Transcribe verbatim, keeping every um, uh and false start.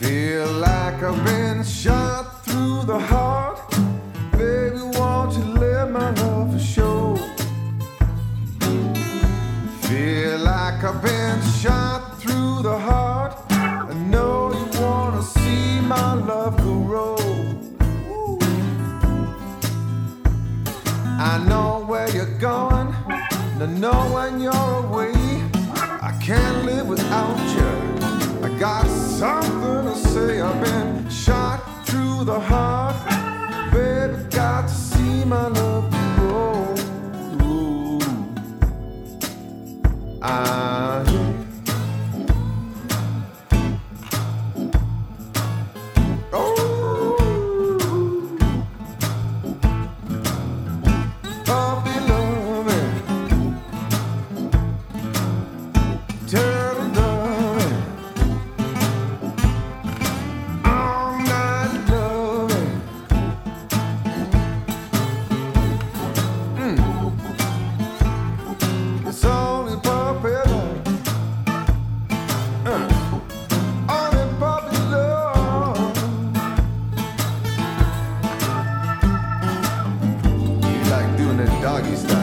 Feel like I've been shot through the heart. Baby, won't you let my love show? Feel like I've been shot through the heart. I know you wanna see my love grow. I know where you're going, and I know when you're away. I can't live without you. I got something to say. I've been shot through the heart. Baby, got to see my love grow. I doggy style.